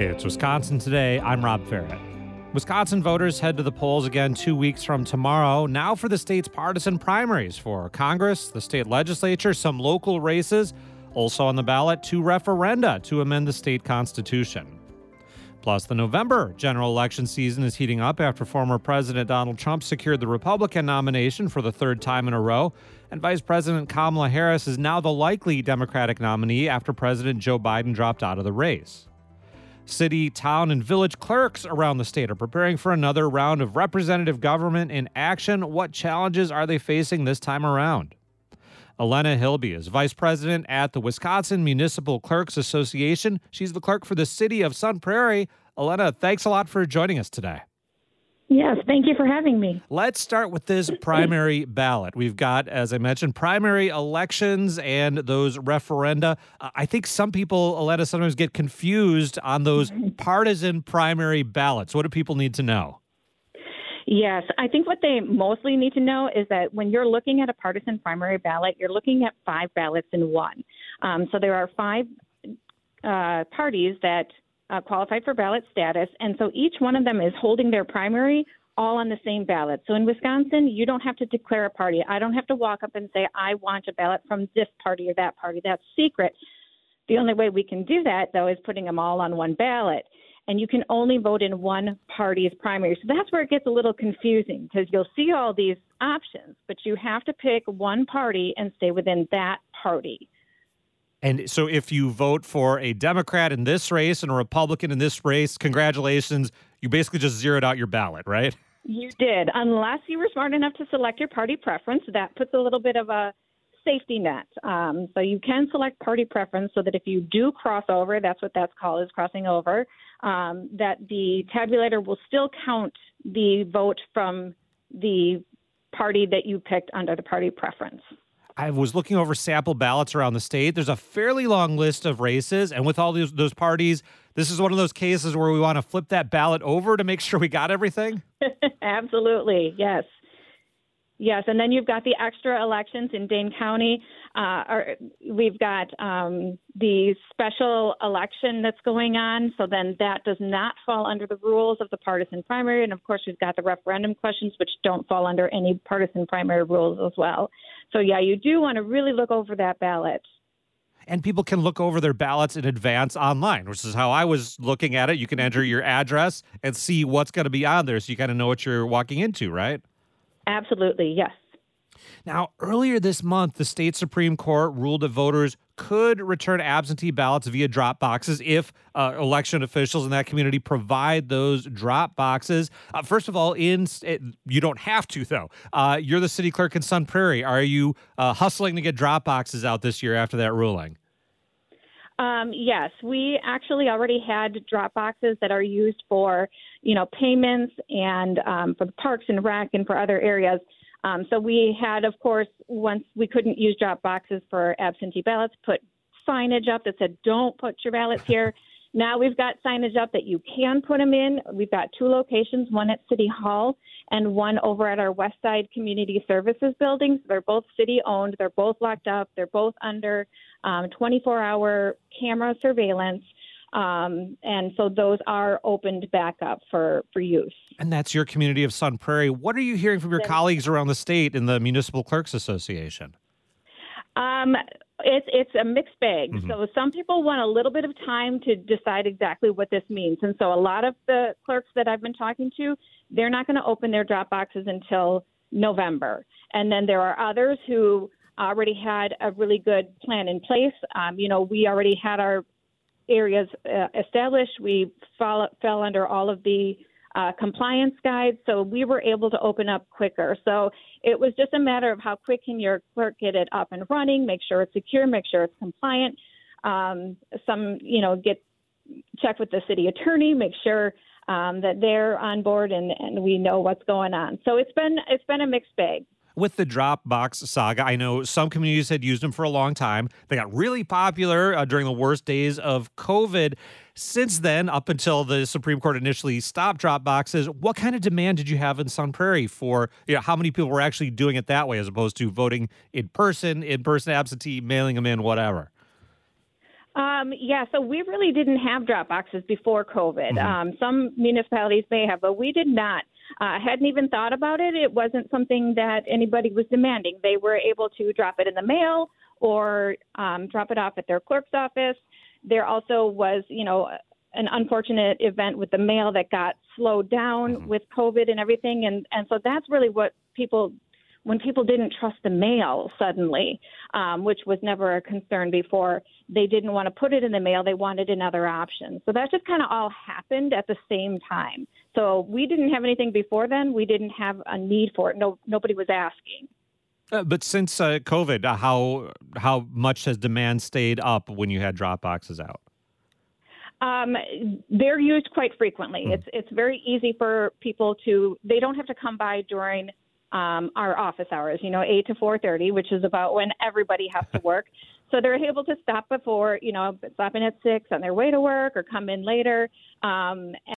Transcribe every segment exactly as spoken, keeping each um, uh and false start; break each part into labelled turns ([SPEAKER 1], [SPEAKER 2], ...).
[SPEAKER 1] It's Wisconsin Today. I'm Rob Farrett. Wisconsin voters head to the polls again two weeks from tomorrow. Now for the state's partisan primaries for Congress, the state legislature, some local races. Also on the ballot, two referenda to amend the state constitution. Plus, the November general election season is heating up after former President Donald Trump secured the Republican nomination for the third time in a row. And Vice President Kamala Harris is now the likely Democratic nominee after President Joe Biden dropped out of the race. City, town, and village clerks around the state are preparing for another round of representative government in action. What challenges are they facing this time around? Elena Hilby is vice president at the Wisconsin Municipal Clerks Association. She's the clerk for the city of Sun Prairie. Elena, thanks a lot for joining us today.
[SPEAKER 2] Yes, thank you for having me.
[SPEAKER 1] Let's start with this primary ballot. We've got, as I mentioned, primary elections and those referenda. Uh, I think some people, Elena, sometimes get confused on those partisan primary ballots. What do people need to know?
[SPEAKER 2] Yes, I think what they mostly need to know is that when you're looking at a partisan primary ballot, you're looking at five ballots in one. Um, so there are five uh, parties that uh, qualify for ballot status, and so each one of them is holding their primary all on the same ballot. So in Wisconsin, you don't have to declare a party. I don't have to walk up and say, I want a ballot from this party or that party. That's secret. The only way we can do that, though, is putting them all on one ballot. And you can only vote in one party's primary. So that's where it gets a little confusing because you'll see all these options, but you have to pick one party and stay within that party.
[SPEAKER 1] And so if you vote for a Democrat in this race and a Republican in this race, congratulations, you basically just zeroed out your ballot, right?
[SPEAKER 2] You did, unless you were smart enough to select your party preference. That puts a little bit of a safety net. Um, so you can select party preference so that if you do cross over, that's what that's called, is crossing over, um, that the tabulator will still count the vote from the party that you picked under the party preference.
[SPEAKER 1] I was looking over sample ballots around the state. There's a fairly long list of races, and with all those, those parties, this is one of those cases where we want to flip that ballot over to make sure we got everything?
[SPEAKER 2] Absolutely, yes. Yes, and then you've got the extra elections in Dane County. Uh, or we've got um, the special election that's going on, so then that does not fall under the rules of the partisan primary. And, of course, we've got the referendum questions, which don't fall under any partisan primary rules as well. So, yeah, you do want to really look over that ballot.
[SPEAKER 1] And people can look over their ballots in advance online, which is how I was looking at it. You can enter your address and see what's going to be on there so you kind of know what you're walking into, right?
[SPEAKER 2] Absolutely, yes.
[SPEAKER 1] Now, earlier this month, the state Supreme Court ruled that voters could return absentee ballots via drop boxes if uh, election officials in that community provide those drop boxes. Uh, first of all, in it, you don't have to, though. Uh, you're the city clerk in Sun Prairie. Are you uh, hustling to get drop boxes out this year after that ruling?
[SPEAKER 2] Um, yes, we actually already had drop boxes that are used for, you know, payments and um, for the parks and rec and for other areas. Um, so we had, of course, once we couldn't use drop boxes for absentee ballots, put signage up that said, don't put your ballots here. Now we've got signage up that you can put them in. We've got two locations, one at City Hall and one over at our West Side Community Services buildings. They're both city-owned. They're both locked up. They're both under um, twenty-four hour camera surveillance. Um, and so those are opened back up for, for use.
[SPEAKER 1] And that's your community of Sun Prairie. What are you hearing from your
[SPEAKER 2] Then,
[SPEAKER 1] colleagues around the state in the Municipal Clerks Association?
[SPEAKER 2] Um, it's it's a mixed bag.
[SPEAKER 1] Mm-hmm.
[SPEAKER 2] So some people want a little bit of time to decide exactly what this means. And so a lot of the clerks that I've been talking to, they're not going to open their drop boxes until November. And then there are others who already had a really good plan in place. Um, you know, we already had our areas uh, established. We fall, fell under all of the uh, compliance guides, so we were able to open up quicker. So it was just a matter of how quick can your clerk get it up and running, make sure it's secure, make sure it's compliant. Um, some, you know, get check with the city attorney, make sure um, that they're on board and, and we know what's going on. So it's been it's been a mixed bag.
[SPEAKER 1] With the Dropbox saga, I know some communities had used them for a long time. They got really popular uh, during the worst days of COVID. Since then, up until the Supreme Court initially stopped drop boxes, what kind of demand did you have in Sun Prairie for, you know, how many people were actually doing it that way as opposed to voting in person, in-person absentee, mailing them in, whatever?
[SPEAKER 2] Um, yeah, so we really didn't have drop boxes before COVID.
[SPEAKER 1] Mm-hmm.
[SPEAKER 2] Um, some municipalities may have, but we did not. I uh, hadn't even thought about it. It wasn't something that anybody was demanding. They were able to drop it in the mail or um, drop it off at their clerk's office. There also was, you know, an unfortunate event with the mail that got slowed down mm-hmm. with COVID and everything. And, and so that's really what people when people didn't trust the mail suddenly, um, which was never a concern before, they didn't want to put it in the mail. They wanted another option. So that just kind of all happened at the same time. So we didn't have anything before then. We didn't have a need for it. No, nobody was asking.
[SPEAKER 1] Uh, but since uh, COVID, uh, how how much has demand stayed up when you had drop boxes out?
[SPEAKER 2] Um, they're used quite frequently. Mm. It's it's very easy for people to. They don't have to come by during Um, our office hours, you know, eight to four thirty, which is about when everybody has to work. So they're able to stop before, you know, stop in at six on their way to work or come in later. Um, and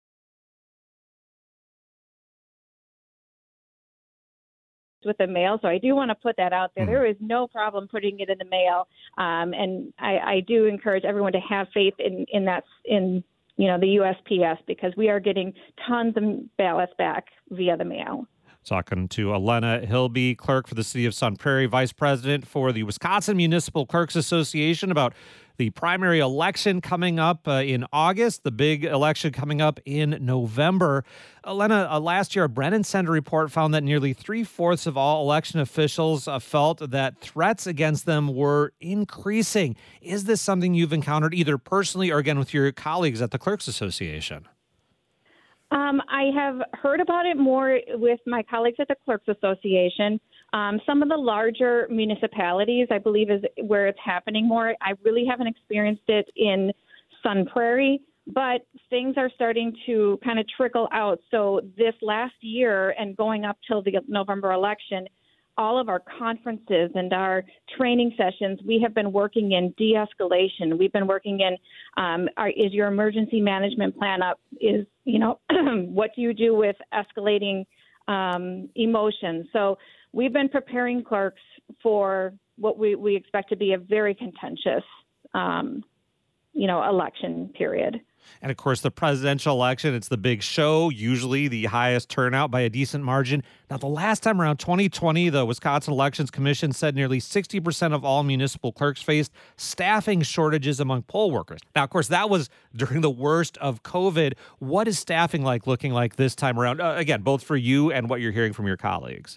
[SPEAKER 2] with the mail. So I do want to put that out there. Mm-hmm. There is no problem putting it in the mail. Um, and I, I do encourage everyone to have faith in, in that, in, you know, the U S P S, because we are getting tons of ballots back via the mail.
[SPEAKER 1] Talking to Elena Hilby, clerk for the city of Sun Prairie, vice president for the Wisconsin Municipal Clerks Association, about the primary election coming up uh, in August, the big election coming up in November. Elena, uh, last year, a Brennan Center report found that nearly three-fourths of all election officials uh, felt that threats against them were increasing. Is this something you've encountered either personally or, again, with your colleagues at the Clerks Association?
[SPEAKER 2] Um, I have heard about it more with my colleagues at the Clerks Association. Um, some of the larger municipalities, I believe, is where it's happening more. I really haven't experienced it in Sun Prairie, but things are starting to kind of trickle out. So this last year and going up till the November election, all of our conferences and our training sessions, we have been working in de-escalation. We've been working in, um, our, is your emergency management plan up? Is, you know, what do you do with escalating um, emotions? So we've been preparing clerks for what we, we expect to be a very contentious, um, you know, election period.
[SPEAKER 1] And, of course, the presidential election, it's the big show, usually the highest turnout by a decent margin. Now, the last time around, twenty twenty, the Wisconsin Elections Commission said nearly sixty percent of all municipal clerks faced staffing shortages among poll workers. Now, of course, that was during the worst of COVID. What is staffing like looking like this time around? Uh, again, both for you and what you're hearing from your colleagues.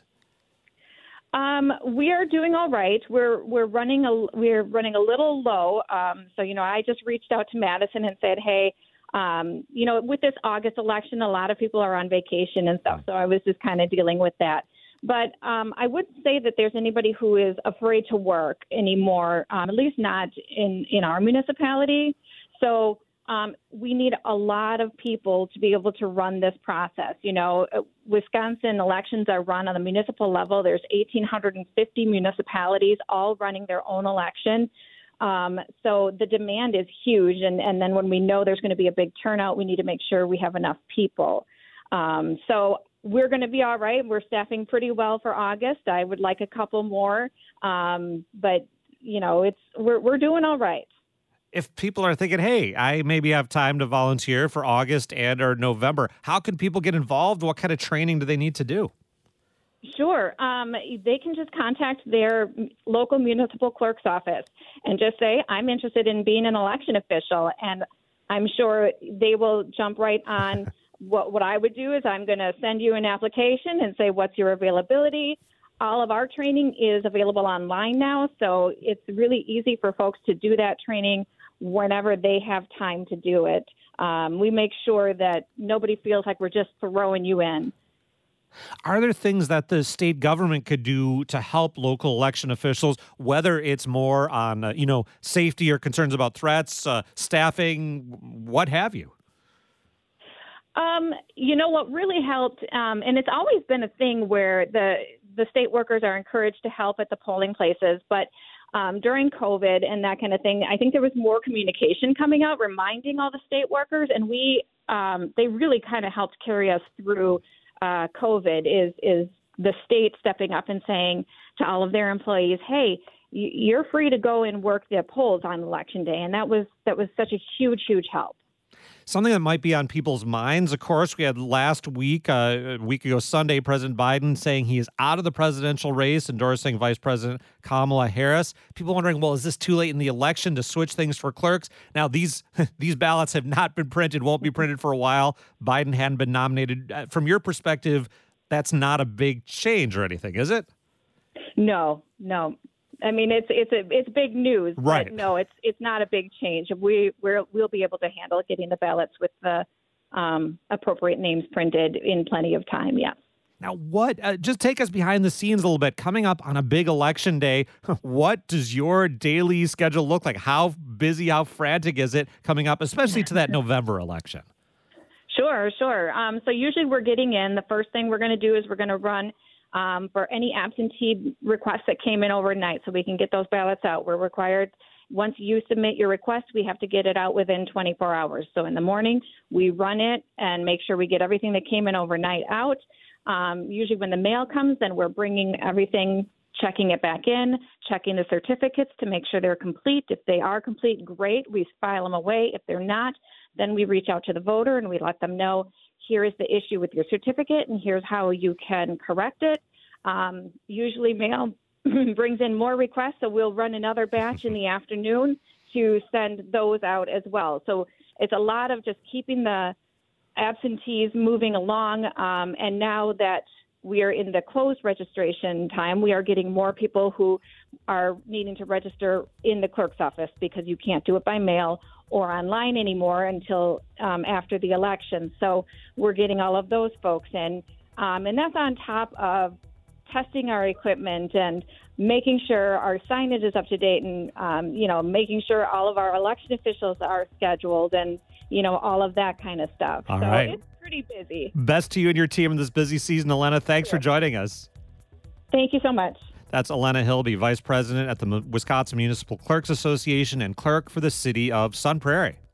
[SPEAKER 2] Um, we are doing all right. We're we're running a we're running a little low. Um, so you know, I just reached out to Madison and said, hey, um, you know, with this August election, a lot of people are on vacation and stuff. So I was just kind of dealing with that. But um, I wouldn't say that there's anybody who is afraid to work anymore. Um, at least not in in our municipality. So. Um, we need a lot of people to be able to run this process. You know, Wisconsin elections are run on the municipal level. There's one thousand eight hundred fifty municipalities all running their own election. Um, so the demand is huge. And, and then when we know there's going to be a big turnout, we need to make sure we have enough people. Um, so we're going to be all right. We're staffing pretty well for August. I would like a couple more. Um, but, you know, it's we're we're doing all right.
[SPEAKER 1] If people are thinking, hey, I maybe have time to volunteer for August and or November, how can people get involved? What kind of training do they need to do?
[SPEAKER 2] Sure. Um, they can just contact their local municipal clerk's office and just say, I'm interested in being an election official. And I'm sure they will jump right on. what, what I would do is I'm going to send you an application and say, what's your availability? All of our training is available online now, so it's really easy for folks to do that training whenever they have time to do it. Um, we make sure that nobody feels like we're just throwing you in.
[SPEAKER 1] Are there things that the state government could do to help local election officials, whether it's more on, uh, you know, safety or concerns about threats, uh, staffing, what have you?
[SPEAKER 2] Um, you know, what really helped, um, and it's always been a thing where the the state workers are encouraged to help at the polling places, but um, during COVID and that kind of thing, I think there was more communication coming out, reminding all the state workers, and we um, they really kind of helped carry us through uh, COVID. Is is the state stepping up and saying to all of their employees, hey, y- you're free to go and work the polls on election day. And that was that was such a huge, huge help.
[SPEAKER 1] Something that might be on people's minds, of course, we had last week, uh, a week ago Sunday, President Biden saying he is out of the presidential race, endorsing Vice President Kamala Harris. People wondering, well, is this too late in the election to switch things for clerks? Now, these these ballots have not been printed, won't be printed for a while. Biden hadn't been nominated. Uh, From your perspective, that's not a big change or anything, is it?
[SPEAKER 2] No, no. I mean, it's it's a it's big news,
[SPEAKER 1] right?
[SPEAKER 2] But no, it's it's not a big change. We we're, we'll be able to handle getting the ballots with the um, appropriate names printed in plenty of time. Yes.
[SPEAKER 1] Now, what? Uh, just take us behind the scenes a little bit. Coming up on a big election day, what does your daily schedule look like? How busy, how frantic is it coming up, especially to that November election?
[SPEAKER 2] Sure, sure. Um, so usually we're getting in. The first thing we're going to do is we're going to run um, for any absentee requests that came in overnight so we can get those ballots out. We're required, once you submit your request, we have to get it out within twenty-four hours. So in the morning, we run it and make sure we get everything that came in overnight out. Um, usually when the mail comes, then we're bringing everything, checking it back in, checking the certificates to make sure they're complete. If they are complete, great. We file them away. If they're not, then we reach out to the voter and we let them know, here is the issue with your certificate and here's how you can correct it. Um, usually mail brings in more requests, so we'll run another batch in the afternoon to send those out as well. So it's a lot of just keeping the absentees moving along. Um, and now that we are in the closed registration time, we are getting more people who are needing to register in the clerk's office because you can't do it by mail or online anymore until um, after the election. So we're getting all of those folks in. Um, and that's on top of testing our equipment and making sure our signage is up to date and, um, you know, making sure all of our election officials are scheduled and, you know, all of that kind of stuff.
[SPEAKER 1] All
[SPEAKER 2] so
[SPEAKER 1] right.
[SPEAKER 2] It's pretty busy.
[SPEAKER 1] Best to you and your team in this busy season, Elena. Thanks
[SPEAKER 2] Sure.
[SPEAKER 1] for joining us.
[SPEAKER 2] Thank you so much.
[SPEAKER 1] That's Elena Hilby, Vice President at the Wisconsin Municipal Clerks Association and clerk for the city of Sun Prairie.